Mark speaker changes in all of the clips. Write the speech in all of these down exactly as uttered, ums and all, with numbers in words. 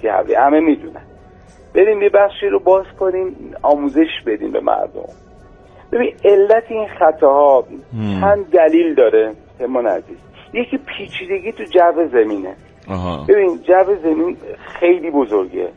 Speaker 1: کیفیتی هوایی همه میدونن. بریم یه بخشی رو باز کنیم آموزش بدیم به مردم. ببین علت این خطاها چند دلیل داره همون عزیز. یکی پیچیدگی تو جو زمینه.
Speaker 2: آها.
Speaker 1: ببین جو زمین خیلی بزرگه،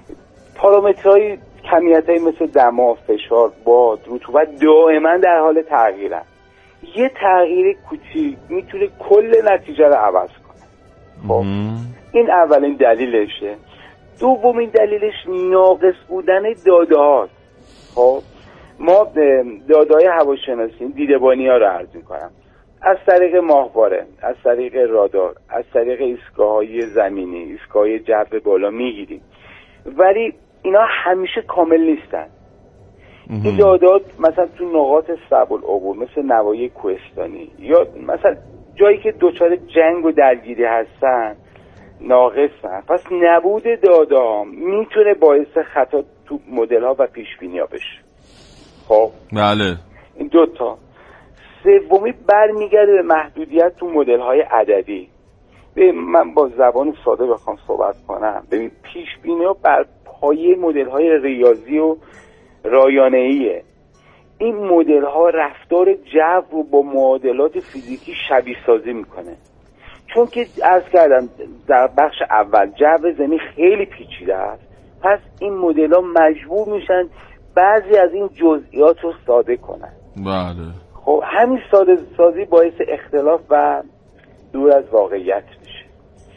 Speaker 1: پارامترهای کمیتایی مثل دما، فشار، باد، رطوبت دائما در حال تغییرن. یه تغییر کوچیک میتونه کل نتیجه رو عوض کنه. خب این اولین دلیلشه. دومین دلیلش ناقص بودن داده هاست. خب ما داده های هواشناسی دیدبانی ها رو عرض میکنم، از طریق ماهواره، از طریق رادار، از طریق ایستگاه‌های زمینی، ایستگاه‌های جو بالا میگیریم، ولی اینا همیشه کامل نیستن. این دادات مثلا تو نقاط صعب العبور مثل نواحی کوهستانی یا مثلا جایی که دچار جنگ و درگیری هستن ناقصن. پس نبود داده میتونه باعث خطا تو مدل ها و پیش بینی ها بشه. خب
Speaker 2: بله.
Speaker 1: این دوتا. سومی برمیگرده به محدودیت تو مدل های عددی. ببین من با زبان ساده بخوام صحبت کنم، ببین پیش بینی ها بر پایه مدل های ریاضی و رایانه‌ایه. این مدل ها رفتار جو رو با معادلات فیزیکی شبیه سازی میکنه. چون که عرض کردم در بخش اول جو زمین خیلی پیچیده است، پس این مدل ها مجبور میشن بعضی از این جزئیات رو ساده کنن.
Speaker 2: بله.
Speaker 1: خب همین ساده سازی باعث اختلاف و دور از واقعیت میشه.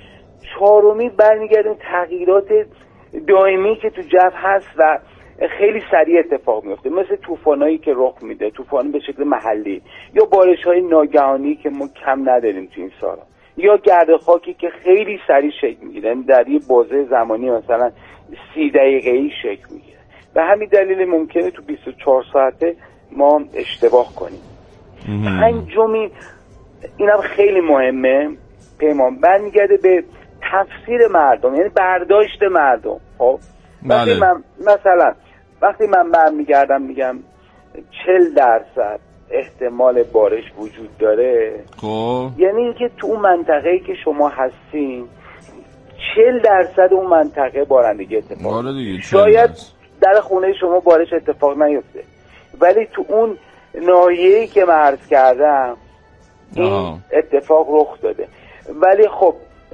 Speaker 1: چهارمی برمیگردیم تغییرات دائمی که تو جو هست و خیلی سریع اتفاق میفته، مثل طوفانایی که رخ میده، طوفان به شکل محلی یا بارش‌های ناگهانی که ما کم نداریم تو این سالا، یا گرد خاکی که خیلی سریع شکل میگیره، در یه بازه زمانی مثلا سی دقیقه‌ای شکل میگیره. به همین دلیل ممکنه تو بیست و چهار ساعته ما خطا کنیم. پنجمی اینم خیلی مهمه پیمان، برمیگرده به تفسیر مردم، یعنی برداشت مردم. خب وقتی
Speaker 2: بله.
Speaker 1: من مثلا وقتی من برمیگردم میگم چهل درصد احتمال بارش وجود داره،
Speaker 2: خب
Speaker 1: یعنی اینکه تو اون منطقه‌ای که شما هستین چهل درصد اون منطقه بارندگی اتفاق
Speaker 2: دیگه.
Speaker 1: شاید در خونه شما بارش اتفاق نیفته، ولی تو اون ناحیه‌ای که من عرض کردم این آه. اتفاق رخ داده. ولی خب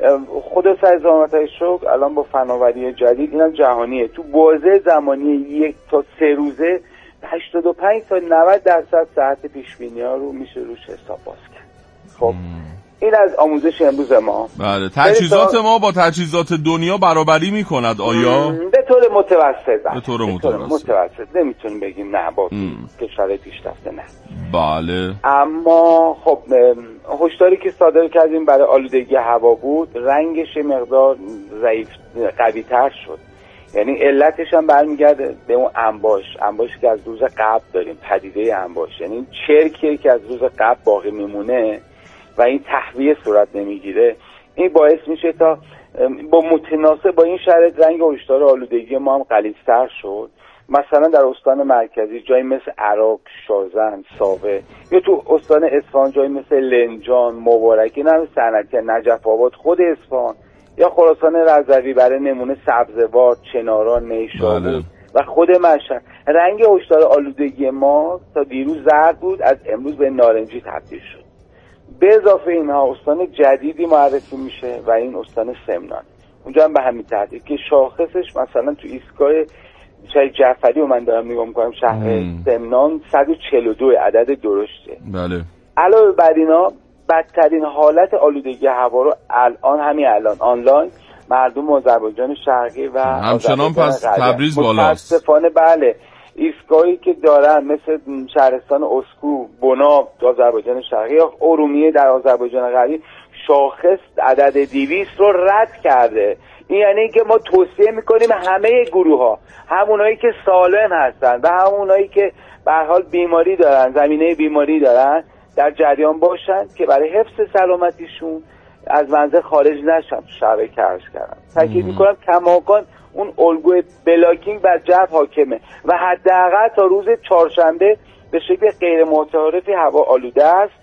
Speaker 1: خدا سر زحمت‌های شکر الان با فناوری جدید اینم جهانیه، تو بازه زمانی یک تا سه روزه هشتاد و پنج تا نود درصد صحت پیش‌بینی‌ها رو میشه روش حساب باز کرد. خب مم. این از آموزش امروز ما.
Speaker 2: بله. تجهیزات تا... ما با تجهیزات دنیا برابری میکند آیا؟
Speaker 1: به طور متوسط.
Speaker 2: به طور متوسط.
Speaker 1: متوسط نمیتونیم بگیم نه با کشور پیشرفته نه.
Speaker 2: بله.
Speaker 1: اما خب هشداری که صادر کردیم برای آلودگی هوا بود، رنگش مقدار ضعیف قوی تر شد. یعنی علتش هم برمیگرده به اون انباش انباشی که از روز قبل داریم، پدیده انباش، یعنی چرکی که از روز قبل باقی میمونه و این تهویه صورت نمیگیره. این باعث میشه تا با متناسب با این شرایط رنگ هشدار آلودگی ما هم غلیظتر شد. مثلا در استان مرکزی جایی مثل عراق، شازن، ساوه، یا تو استان اصفهان جایی مثل لنجان، مبارکی، نه صنعتی، نجف آباد، خود اصفهان یا خراسان رضوی برای نمونه سبزوار، چناران، نیشابور و خود مشهد رنگ هشدار آلودگی ما تا دیروز زرد بود، از امروز به نارنجی تبدیل شد. به اضافه اینها استان جدیدی معرفی میشه و این استان سمنان، اونجا هم به همین ترتیب که شاخصش مثلا تو ایستگاه شهر جعفری و من دارم نگاه میکنم شهر سمنان صد و چهل و دو عدد درشته.
Speaker 2: بله.
Speaker 1: علاوه بر اینا بدترین حالت آلودگی هوا رو الان همین الان آنلاین مردم آذربایجان شرقی و
Speaker 2: همچنان پس تبریز بالاست.
Speaker 1: متاسفانه بله ایستگاهی که دارن مثل شهرستان اسکو، بناب در آذربایجان شرقی یا ارومیه در آذربایجان غربی شاخص عدد دویست رو رد کرده. این یعنی که ما توصیه میکنیم همه گروه ها، همونایی که سالم هستن و همونایی که به هر حال بیماری دارن، زمینه بیماری دارن، در جریان باشن که برای حفظ سلامتیشون از منزل خارج نشن. شبه کرش کردم تاکید میکنم کماکان اون الگوی بلاکینگ بر جو حاکمه و حداقل تا روز چهارشنبه به شکل غیر متعارفی هوا آلوده است.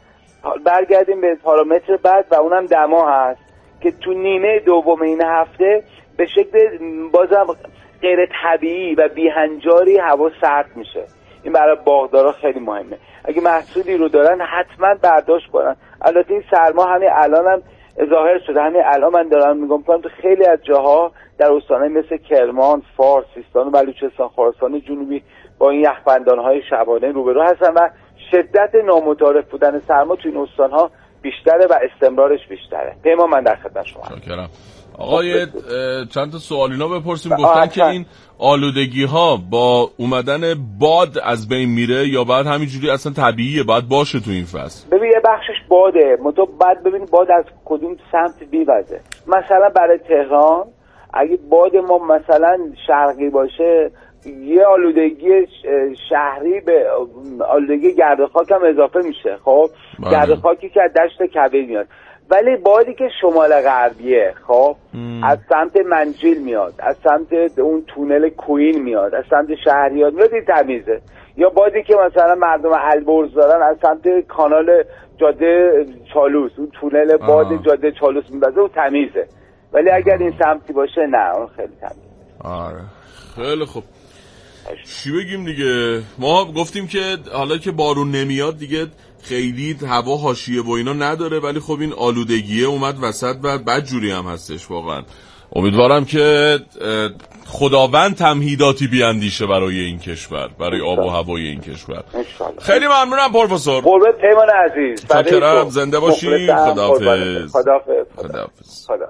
Speaker 1: برگردیم به پارامتر بعد و اونم دما هست که تو نیمه دوم این هفته به شکل بازم غیر طبیعی و بیهنجاری هوا سرد میشه. این برای باغدارا خیلی مهمه. اگه محصولی رو دارن حتما برداشت کنن. البته این سرما همین الان هم ظاهر شده. همین الان من دارم نگاه میکنم تو خیلی از جاها در استان‌های مثل کرمان، فارس، سیستان و بلوچستان، خراسان جنوبی با این یخبندان‌های شبانه روبرو هستن و شدت نامتعارف بودن سرما تو این استان‌ها بیشتره و استمرارش بیشتره. پیمان من در خدمت شما.
Speaker 2: شکرم. آقای چند تا سوالینا بپرسیم. گفتن که این آلودگی ها با اومدن باد از بین میره یا بعد همینجوری اصلا طبیعیه باید باشه تو این فصل؟
Speaker 1: ببین یه بخشش باده، منتها بعد ببین باد از کدوم سمت بیوزه. مثلا برای تهران اگه باد ما مثلا شرقی باشه یه آلودگی شهری به آلودگی گرد خاک هم اضافه میشه. خب گرد خاکی که از دشت کویر میاد، ولی بادی که شمال غربیه خب ام. از سمت منجیل میاد، از سمت اون تونل کوین میاد، از سمت شهریار میاد، این تمیزه. یا بادی که مثلا مردم البرز دارن از سمت کانال جاده چالوس، اون تونل باد آه. جاده چالوس میبازه، اون تمیزه. ولی اگر این سمتی باشه نه اون خیلی تمیزه.
Speaker 2: آره خیلی خوب. چی بگیم دیگه؟ ما گفتیم که حالا که بارون نمیاد دیگه خیلی هوا حاشیه و اینا نداره، ولی خب این آلودگیه اومد وسط و بدجوری هم هستش واقعا. امیدوارم که خداوند تمهیداتی بیاندیشه برای این کشور، برای آب و هوای این کشور. خیلی ممنونم پروفسور.
Speaker 1: قربت پیمان عزیز.
Speaker 2: شکرم، زنده باشی. خداحافظ.
Speaker 1: خداحافظ.
Speaker 2: خداحافظ.
Speaker 1: خدا.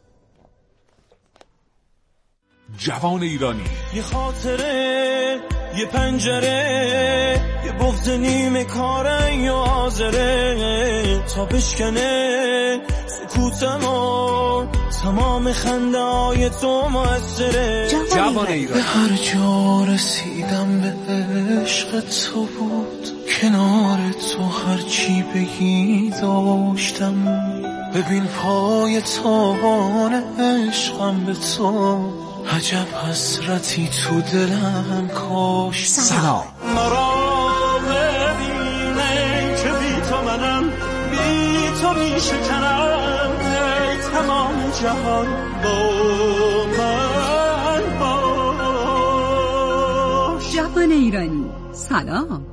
Speaker 2: جوان ایرانی.
Speaker 3: یه خاطره، یه پنجره، یه بغض نیمه کاره یا آزره تا بشکنه سکوتمو تمام خنده های تو موثره.
Speaker 2: جوان ایرانی.
Speaker 3: به هر جا رسیدم به عشق تو بود، کنار تو هر چی بگی داشتم. ببین پای تابان عشقم به تو، عجب حسرتی تو دلم کاشت.
Speaker 2: سلام.
Speaker 3: مرا ببینه که بی تو منم، بی تو می شکنم، ای تمام جهان با من باش.
Speaker 4: جوان ایرانی سلام.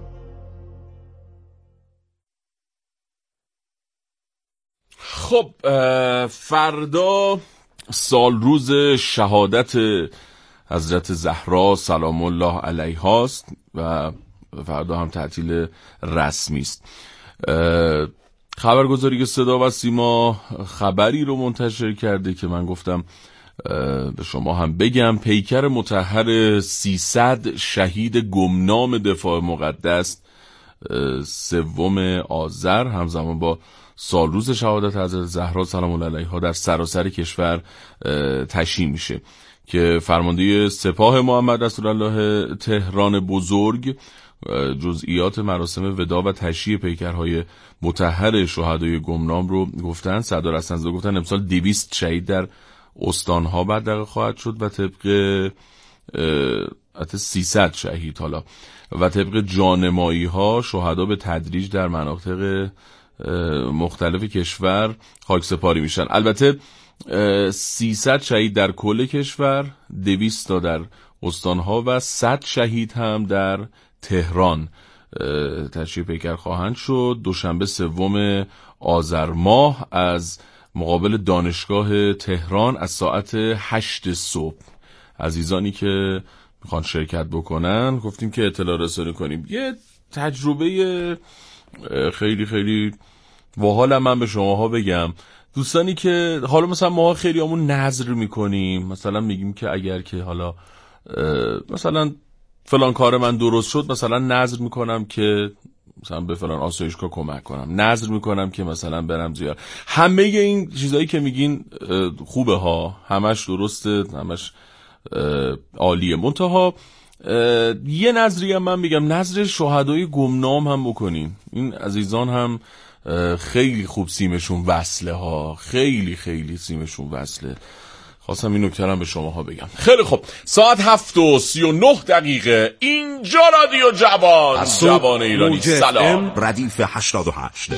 Speaker 2: خب فردا سال روز شهادت حضرت زهرا سلام الله علیها است و فردا هم تعطیل رسمی است. خبرگزاری که صدا و سیما خبری رو منتشر کرده که من گفتم به شما هم بگم. پیکر مطهر سیصد شهید گمنام دفاع مقدس سوم آذر همزمان با سال روز شهادت حضرت زهرا سلام الله علیها در سراسر کشور تشییع میشه که فرمانده سپاه محمد رسول الله تهران بزرگ جزئیات مراسم وداع و تشییع پیکرهای مطهر شهدای گمنام رو گفتن. صدر رسنده گفتن امسال دویست شهید در استانها بدرقه خواهد شد و طبق حتی سیصد شهید حالا و طبق جانمایی ها شهدا به تدریج در مناطق مختلف کشور خاک سپاری میشن. البته سیصد شهید در کل کشور، دویست تا در استانها و صد شهید هم در تهران تشییع پیکر خواهند شد. دوشنبه سوم آذر ماه از مقابل دانشگاه تهران از ساعت هشت صبح عزیزانی که میخوان شرکت بکنن گفتیم که اطلاع رسانی کنیم. یه تجربه خیلی خیلی باحال من به شماها بگم. دوستانی که حالا مثلا ما خیلی همون نظر میکنیم، مثلا میگیم که اگر که حالا مثلا فلان کار من درست شد، مثلا نظر میکنم که مثلا به فلان آسایشگاه کمک کنم، نظر میکنم که مثلا برم زیارت. همه این چیزایی که میگین خوبه ها، همش درسته، همش عالیه. منتها یه نظری هم من میگم، نظر شهدای گمنام هم بکنین. این عزیزان هم خیلی خوب سیمشون وصله ها، خیلی خیلی سیمشون وصله. خواستم این نکته رو به شماها بگم. خیلی خوب، ساعت هفت و سی و نه دقیقه اینجا رادیو جوان، جوان ایرانی. سلام.
Speaker 5: ردیف هشتاد و هشت.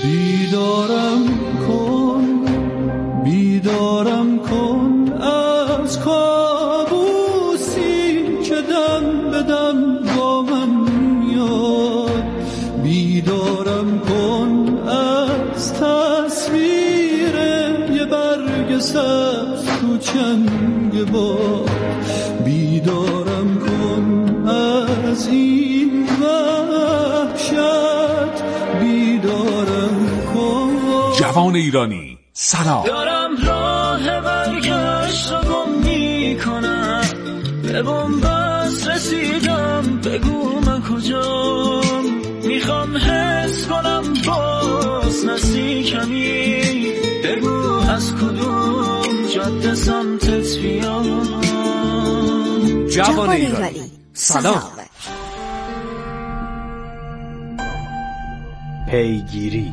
Speaker 3: بیدارم کن، بیدارم کن از کار سبز تو چنگ باد بیدارم کن از این وحشت بیدارم کن.
Speaker 2: جوان ایرانی سلام.
Speaker 3: دارم راه برگشت رو گم میکنم، به بنبست رسیدم بگو من کجام، میخوام حس کنم باز نزدیکمی، بگو از کدوم جاده سمتت بیام.
Speaker 2: جوان ایرانی سلام.
Speaker 5: پیگیری.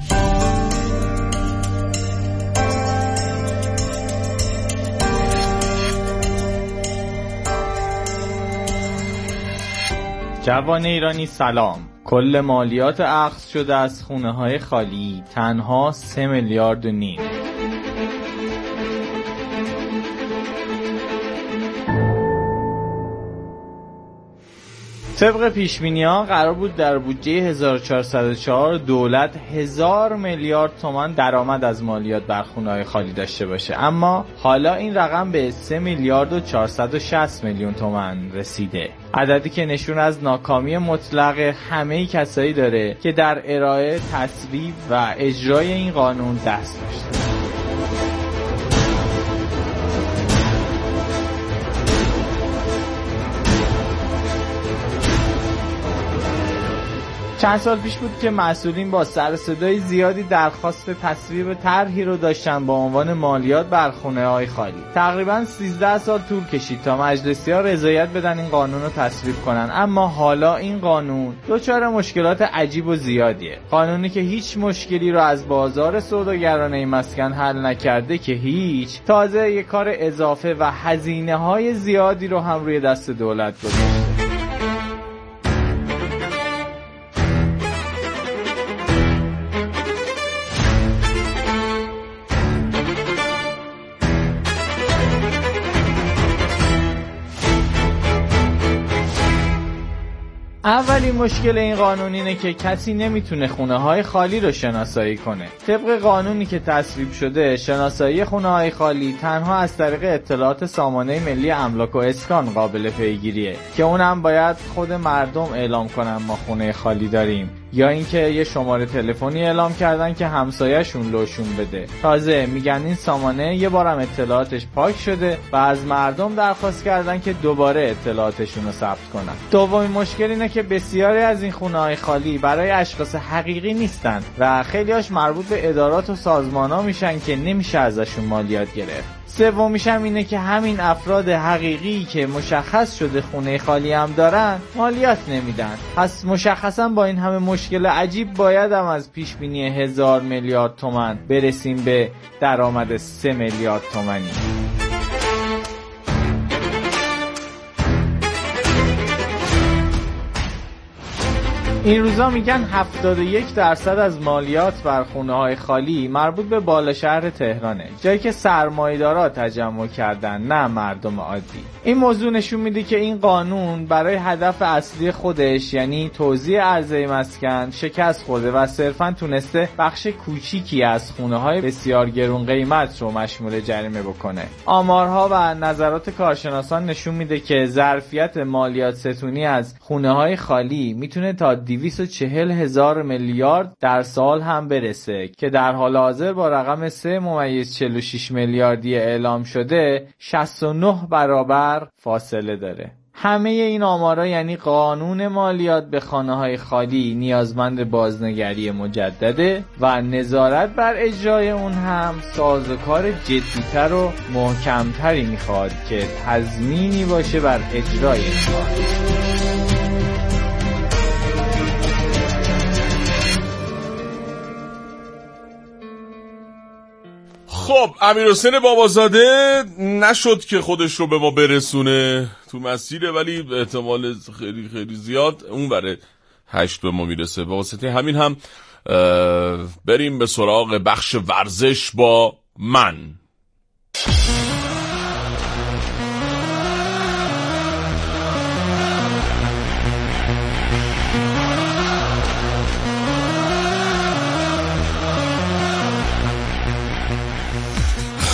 Speaker 5: جوان ایرانی سلام. کل مالیات اخذ شده از خونه های خالی تنها سه میلیارد و نیم. طبق پیشبینی‌ها قرار بود در بودجه هزار و چهارصد و چهار دولت هزار میلیارد تومان درآمد از مالیات بر خونه‌های خالی داشته باشه، اما حالا این رقم به سه میلیارد و چهارصد و شصت میلیون تومان رسیده. عددی که نشون از ناکامی مطلق همه کسایی داره که در ارائه، تصویب و اجرای این قانون دست داشته. چند سال پیش بود که مسئولین با سر صدای زیادی درخواست تصویب طرحی رو داشتن با عنوان مالیات بر خونه‌های خالی. تقریباً سیزده سال طول کشید تا مجلسی‌ها رضایت بدن این قانون رو تصویب کنن، اما حالا این قانون دچار مشکلات عجیب و زیادیه. قانونی که هیچ مشکلی رو از بازار سوداگرانه مسکن حل نکرده که هیچ، تازه یک کار اضافه و هزینه‌های زیادی رو هم روی دست دولت گذاشته. اولین مشکل این قانون اینه که کسی نمیتونه خونه های خالی رو شناسایی کنه. طبق قانونی که تصویب شده، شناسایی خونه های خالی تنها از طریق اطلاعات سامانه ملی املاک و اسکان قابل پیگیریه که اونم باید خود مردم اعلام کنن ما خونه خالی داریم، یا اینکه یه شماره تلفنی اعلام کردن که همسایه‌شون لوشون بده. تازه میگن این سامانه یه بارم اطلاعاتش پاک شده و از مردم درخواست کردن که دوباره اطلاعاتشون رو ثبت کنن. دومین مشکل اینه که بسیاری از این خونه‌های خالی برای اشخاص حقیقی نیستن و خیلی‌هاش مربوط به ادارات و سازمان‌ها میشن که نمیشه ازشون مالیات گرفت. سومیش هم اینه که همین افراد حقیقی که مشخص شده خونه خالی هم دارن مالیات نمیدن. پس مشخصا با این همه مشکل عجیب باید هم از پیش بینی هزار میلیارد تومان برسیم به درآمد سه میلیارد تومانی. این روزا میگن هفتاد و یک درصد از مالیات بر خونه‌های خالی مربوط به بالا شهر تهرانه، جایی که سرمایه‌دارا تجمع کردن، نه مردم عادی. این موضوع نشون میده که این قانون برای هدف اصلی خودش، یعنی توزیع عرضه مسکن، شکست خورده و صرفاً تونسته بخش کوچیکی از خونه‌های بسیار گرون قیمت رو مشمول جریمه بکنه. آمارها و نظرات کارشناسان نشون میده که ظرفیت مالیات ستونی از خونه‌های خالی میتونه تا دویست و چهل هزار میلیارد در سال هم برسه که در حال حاضر با رقم سه ممیز چهل و شش میلیاردی اعلام شده شصت و نه برابر فاصله داره. همه این آمارا یعنی قانون مالیات به خانه‌های خالی نیازمند بازنگری مجدده و نظارت بر اجرای اون هم سازوکار جدی‌تر و محکم‌تری میخواد که تضمینی باشه بر اجرای این قانون.
Speaker 2: خب امیرحسین بابازاده نشد که خودش رو به ما برسونه، تو مسیره، ولی احتمال خیلی خیلی زیاد اون بره هشت به ما میرسه. به واسطه همین هم بریم به سراغ بخش ورزش با من.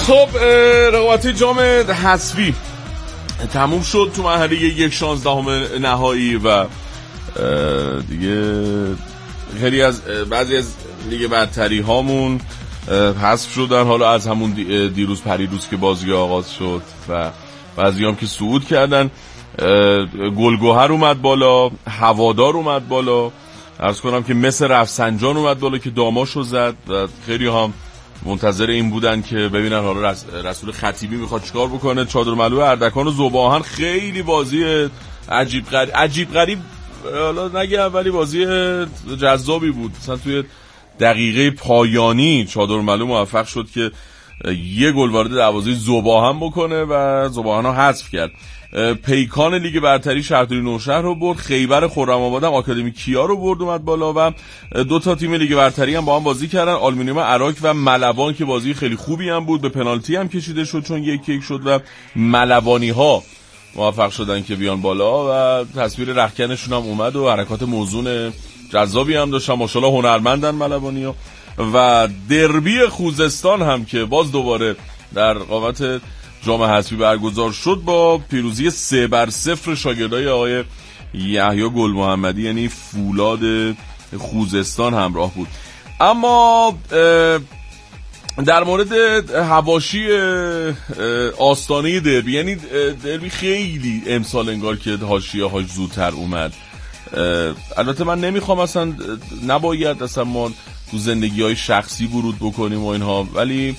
Speaker 2: خب رقابت جام حذفی تموم شد تو مرحله یک شانزدهم نهایی و دیگه خیلی از بعضی از لیگ برتری هامون حذف شدن. حالا از همون دیروز پریروز که بازی آغاز شد و بعضی هم که صعود کردن. گلگوهر اومد بالا، هوادار اومد بالا، عرض کنم که مثل رفسنجان اومد بالا که داماشو زد و خیلی هم منتظر این بودن که ببینن حالا رسول خطیبی میخواد چیکار بکنه. چادرملو اردکان و ذوباهن خیلی بازی عجیب غریب عجیب غریب حالا نگم ولی بازی جذابی بود. مثلا توی دقیقه پایانی چادرملو موفق شد که یه گل وارد دروازه ذوباهن بکنه و ذوباهن رو حذف کرد. پیکان لیگ برتری شهرداری نوشهر رو برد، خیبر خرم‌آباد هم آکادمی کیا رو برد اومد بالا و دو تا تیم لیگ برتری هم با هم بازی کردن، آلومینیوم عراق و ملوان که بازی خیلی خوبی هم بود، به پنالتی هم کشیده شد چون یک یک شد و ملوانی ها موفق شدن که بیان بالا و تصویر رختکنشون هم اومد و حرکات موزون جذابی هم داشتن. ماشاءالله هنرمندن ملوانی‌ها. و دربی خوزستان هم که باز دوباره در رقابت جام حذفی برگزار شد با پیروزی سه بر صفر شاگردای آقای یحیی گل محمدی، یعنی فولاد خوزستان همراه بود. اما در مورد حواشی آستانه دربی، یعنی دربی خیلی امسال انگار که حاشیه هاش زودتر اومد. البته من نمیخوام اصلا، نباید اصلا ما تو زندگی های شخصی ورود بکنیم و اینها، ولی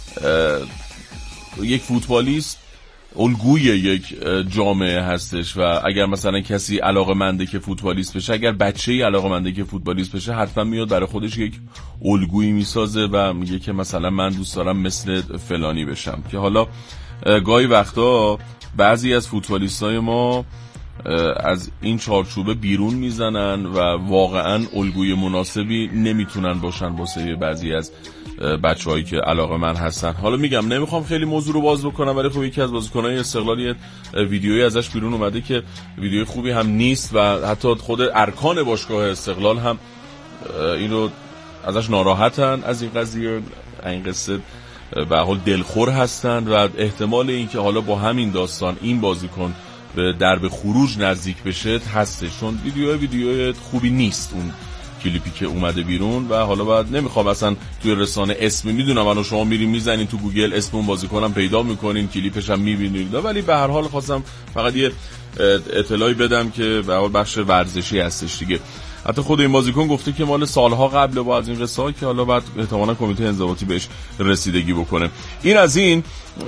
Speaker 2: یک فوتبالیست الگوی یک جامعه هستش و اگر مثلا کسی علاقه‌منده که فوتبالیست بشه، اگر بچه‌ای علاقه‌منده که فوتبالیست بشه، حتما میاد برای خودش یک الگویی میسازه و میگه که مثلا من دوست دارم مثل فلانی بشم. که حالا گاهی وقتا بعضی از فوتبالیستای ما از این چارچوبه بیرون میزنن و واقعا الگوی مناسبی نمیتونن باشن واسه بعضی از بچه‌هایی که علاقه من هستن. حالا میگم نمیخوام خیلی موضوع رو باز بکنم، ولی خب یکی از بازیکن‌های استقلالی ویدیویی ازش بیرون اومده که ویدیوی خوبی هم نیست و حتی خود ارکان باشگاه استقلال هم این رو ازش ناراحتن، از این قضیه این قصه به حال دلخور هستن و احتمال این که حالا با همین داستان این بازیکن به درب خروج نزدیک بشه هستش، چون ویدیو ویدیو خوبی نیست اون کلیپی که اومده بیرون. و حالا بعد نمیخوام اصلا توی رسانه اسم، میدونم الان شما میرین میزنین تو گوگل اسم اون بازیکنم پیدا میکنین، کلیپش هم میبینید، ولی به هر حال خواستم فقط یه اطلاعی بدم که به حال بخش ورزشی هستش دیگه. حتی خود این بازیکن گفته که مال سالها قبل با از این قصه ها که حالا بعد احتمالاً کمیته انضباطی بهش رسیدگی بکنه. این از این.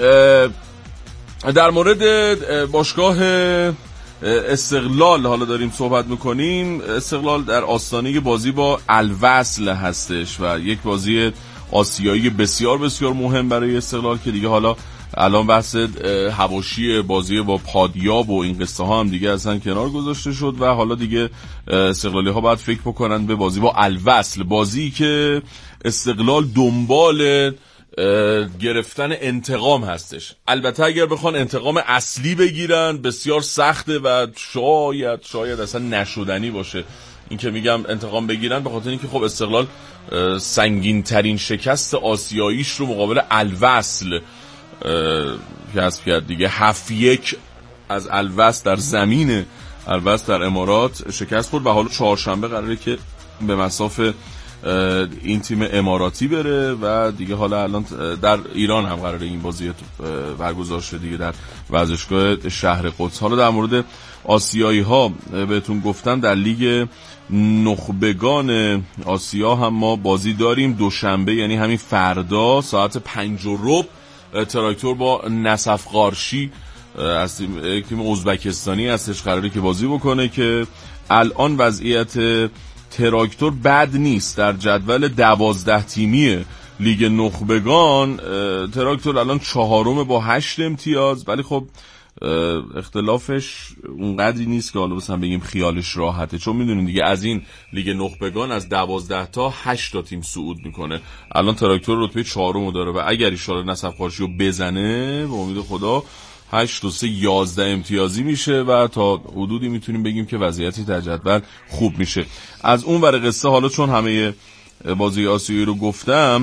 Speaker 2: در مورد باشگاه استقلال حالا داریم صحبت میکنیم. استقلال در آستانه بازی با الوصل هستش و یک بازی آسیایی بسیار بسیار مهم برای استقلال که دیگه حالا الان بحث حواشی بازی با پادیاب و این قصه ها هم دیگه اصلا کنار گذاشته شد و حالا دیگه استقلالی ها باید فکر بکنن به بازی با الوصل، بازی که استقلال دنبال گرفتن انتقام هستش. البته اگر بخوان انتقام اصلی بگیرن بسیار سخته و شاید شاید اصلا نشدنی باشه این که میگم انتقام بگیرن، به خاطر اینکه خب استقلال سنگین ترین شکست آسیاییش رو مقابل الوصل کسب کرد دیگه. هفت یک از الوصل در زمین الوصل در امارات شکست خورد و حالا چهارشنبه قراره که به مسافه این تیم اماراتی بره و دیگه حالا الان در ایران هم قراره این بازی برگزار شه دیگه در ورزشگاه شهر قدس. حالا در مورد آسیایی ها بهتون گفتم در لیگ نخبگان آسیا هم ما بازی داریم دوشنبه، یعنی همین فردا ساعت پنج و ربع تراکتور با نسف قارشی از تیم ازبکستانی هستش قراره که بازی بکنه که الان وضعیت تراکتور بد نیست. در جدول دوازده تیمی لیگ نخبگان تراکتور الان چهارم با هشت امتیاز، ولی خب اختلافش اونقدری نیست که حالا مثلا بگیم خیالش راحته، چون میدونین دیگه از این لیگ نخبگان از دوازده تا هشت تا تیم صعود میکنه. الان تراکتور رتبه چهارم داره و اگر ان شاءالله نسف قارشی رو بزنه به امید خدا هشت و سه یازده امتیازی میشه و تا حدودی میتونیم بگیم که وضعیتی در جدول خوب میشه. از اون ور قصه حالا چون همه بازی آسیایی رو گفتم،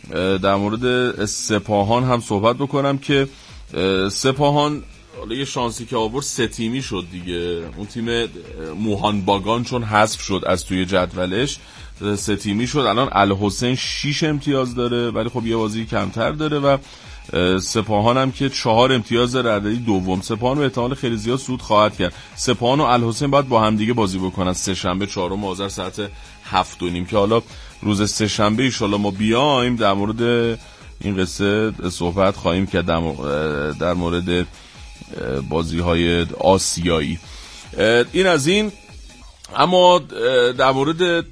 Speaker 2: در مورد سپاهان هم صحبت بکنم که سپاهان حالا یه شانسی که آورد سه تیمی شد دیگه. اون تیم موهان باگان چون حذف شد از توی جدولش سه تیمی شد. الان الحسین شیش امتیاز داره ولی خب یه بازی کمتر داره و سپاهان هم که چهار امتیاز داره در رده دوم. سپاهان به احتمال خیلی زیاد صعود خواهد کرد. سپاهان و الحسین باید با هم دیگه بازی بکنن سه شنبه چهارم آذر ساعت هفت و نیم که حالا روز سه شنبه ان شاءالله ما بیایم در مورد این قصه صحبت خواهیم کرد در مورد بازی های آسیایی. این از این. اما در مورد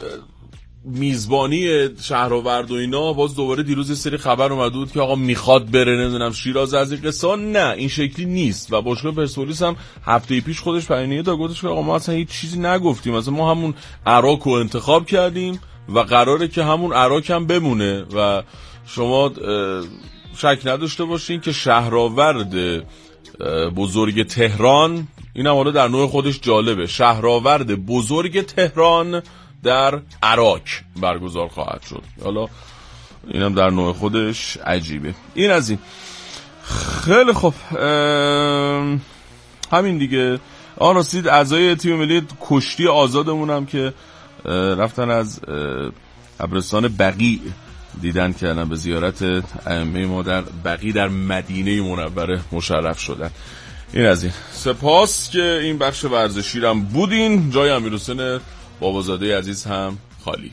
Speaker 2: میزبانی شهرآورد و اینا باز دوباره دیروز یه سری خبر اومده بود که آقا میخواد بره نمیدونم شیراز از این قصه. نه این شکلی نیست و باشگاه پرسپولیس هم هفته پیش خودش بیانیه داد گفتش که آقا ما اصلا هیچ چیزی نگفتیم، مثلا ما همون عراق رو انتخاب کردیم و قراره که همون عراق هم بمونه و شما شک نداشته باشین که شهرآورد بزرگ تهران، اینم حالا در نوع خودش جالبه، شهرآورد بزرگ تهران در عراق برگزار خواهد شد. حالا اینم در نوع خودش عجیبه. این از این. خیلی خوب همین دیگه. آن رسید اعضای تیم ملی کشتی آزادمون هم که رفتن از قبرستان بقیع دیدن کردن به زیارت ائمه ما در بقیع در مدینه منوره مشرف شدن. این از این. سپاس که این بخش ورزشی هم بودین. جای امیرحسین بابازاده عزیز هم خالی.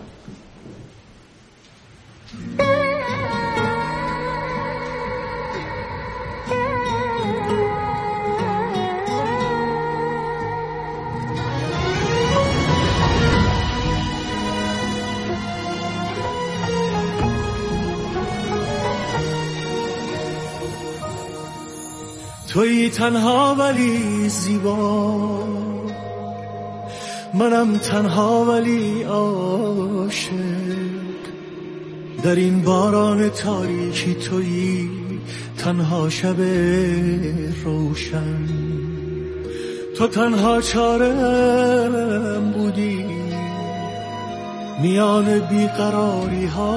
Speaker 3: تویی تنها ولی زیبا، منم تنها ولی عاشق، در این باران تاریکی تویی تنها شب روشن، تو تنها چارم بودی میان بیقراری ها،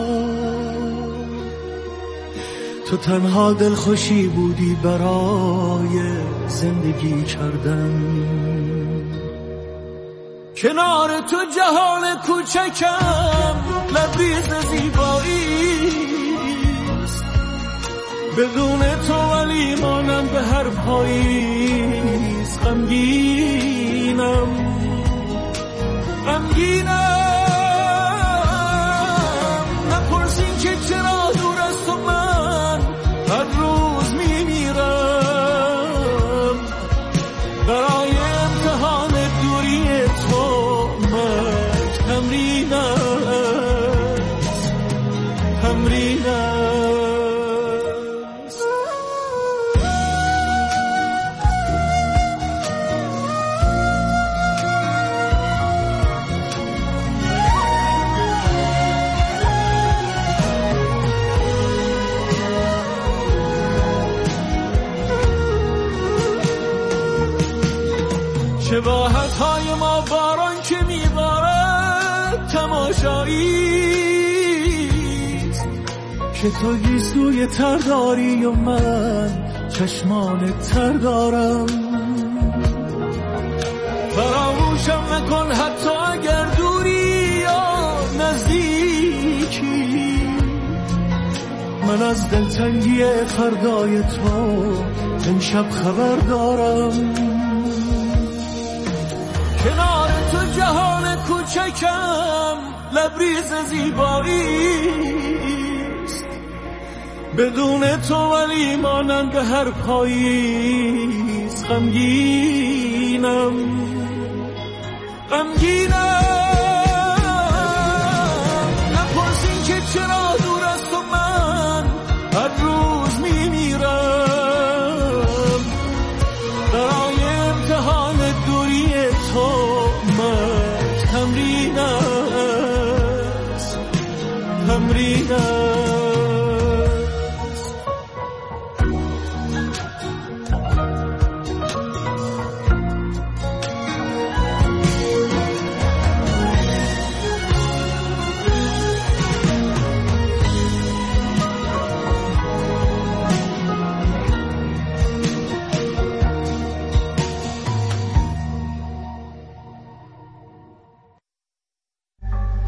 Speaker 3: تو تنها دلخوشی بودی برای زندگی کردن، کنار تو جهان کوچکم لبریز زیباییست، بدون تو ولی مانم به هر پاییز غمگینم غمگینم نپرسین که چرا دور از تو من هر روز میمیرم، برای امتحان دوری تو من تمرین است تمرین است. شباهت‌های ما باران که میبارد تماشاییست، که تو گیسوی تر داری و من چشمان تر دارم، فراموشم نکن حتی اگر دوری یا نزدیکی، من از دلتنگی فردای تو امشب خبر دارم، کنار تو جهان کوچکم لبریز زیباییست، بدون تو ولی مانند به هر پاییز غمگینم غمگینم نپرسین که چرا دور از تو من هر روز میمیرم، برای امتحان دوری تو من تمرین است تمرین است.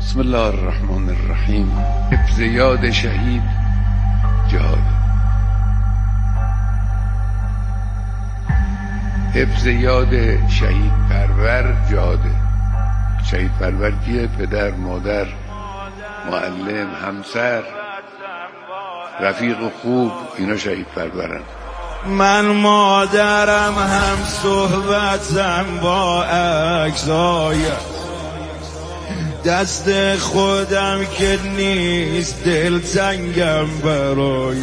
Speaker 6: بسم الله الرحمن الرحیم. حفظ یاد شهید جهاد. حفظ یاد شهید پرور جهاده. شهید پرور کیه؟ پدر، مادر، معلم، همسر، رفیق خوب، اینا شهید پرورن.
Speaker 3: من مادرم هم صحبتم با اجزای دست خودم که نیست دل تنگم برای.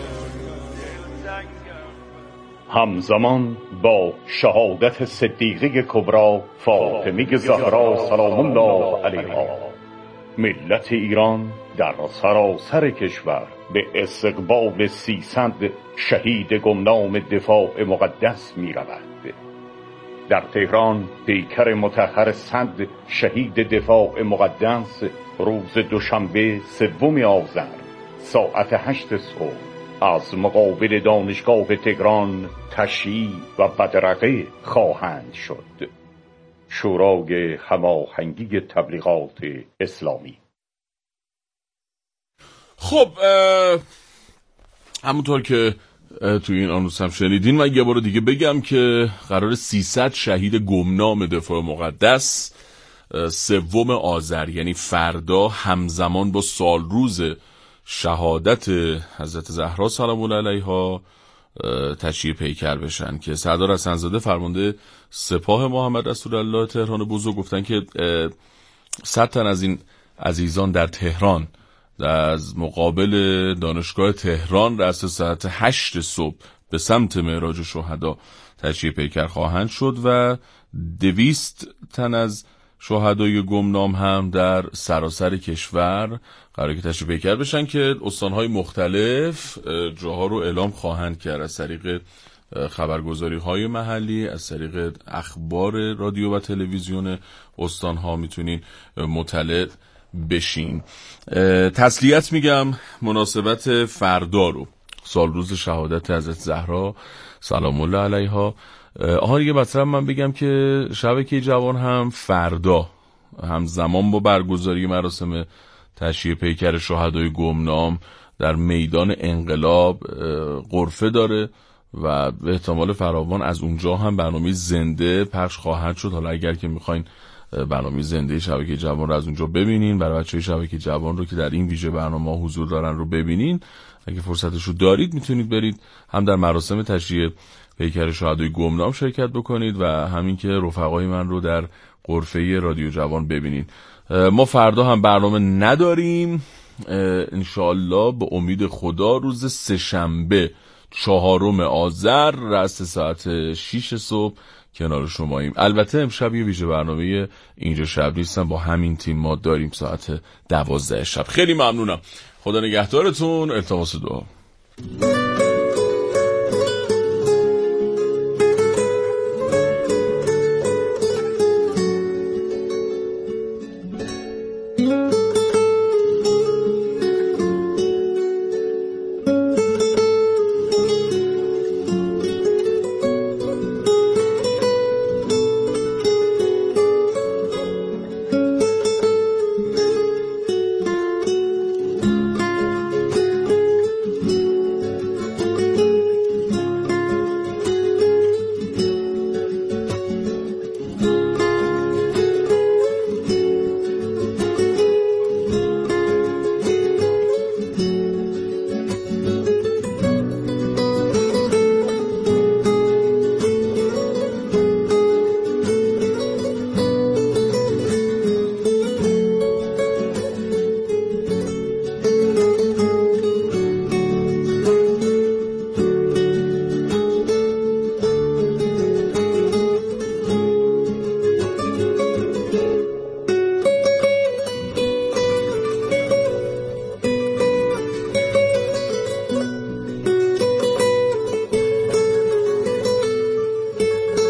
Speaker 7: همزمان با شهادت صدیقه کبری فاطمه زهرا سلام الله علیها، ملت ایران در سراسر کشور به استقبال سیصد شهید گمنام دفاع مقدس می رود. در تهران پیکر مطهر صد شهید دفاع مقدس روز دوشنبه سوم آذر ساعت هشت صبح از مقابل دانشگاه تهران تشییع و بدرقه خواهند شد. شورای هماهنگی تبلیغات اسلامی.
Speaker 2: خب همونطور که توی این آنونس هم شنیدین، من یه بار دیگه بگم که قرار سیصد شهید گمنام دفاع مقدس سوم آذر، یعنی فردا، همزمان با سال روز شهادت حضرت زهرا سلام الله علیها تشییع پیکر بشن که سردار حسن‌زاده فرمانده سپاه محمد رسول الله تهران بزرگ گفتن که صد تن از این عزیزان در تهران از مقابل دانشگاه تهران رأس ساعت هشت صبح به سمت معراج شهدا تشییع پیکر خواهند شد و دویست تن از شهدای گمنام هم در سراسر کشور قراره که تشییع پیکر بشن که استانهای مختلف جاها رو اعلام خواهند کرد از طریق خبرگزاری های محلی، از طریق اخبار رادیو و تلویزیون استانها میتونین مطلع بشین. تسلیت میگم مناسبت فردا رو، سال روز شهادت حضرت زهرا سلام الله علیها. آها دیگه مثلا من بگم که شبکه جوان هم فردا همزمان با برگزاری مراسم تشییع پیکر شهدای گمنام در میدان انقلاب غرفه داره و به احتمال فراوان از اونجا هم برنامه زنده پخش خواهد شد. حالا اگر که میخواین برنامه زنده شبکه جوان رو از اونجا ببینین، برای بچه‌های شبکه جوان رو که در این ویژه برنامه حضور دارن رو ببینین، اگه فرصتش رو دارید میتونید برید هم در مراسم تشییع پیکر شهدای گمنام شرکت بکنید و همین که رفقای من رو در غرفه رادیو جوان ببینین. ما فردا هم برنامه نداریم انشاءالله، به امید خدا روز سه‌شنبه چهارم آذر رأس ساعت شش صبح کنار شماییم. البته امشب یه ویژه برنامه اینجا شب نیستم، با همین تیم ما داریم ساعت دوازده شب. خیلی ممنونم، خدا نگهدارتون، التماس دعا.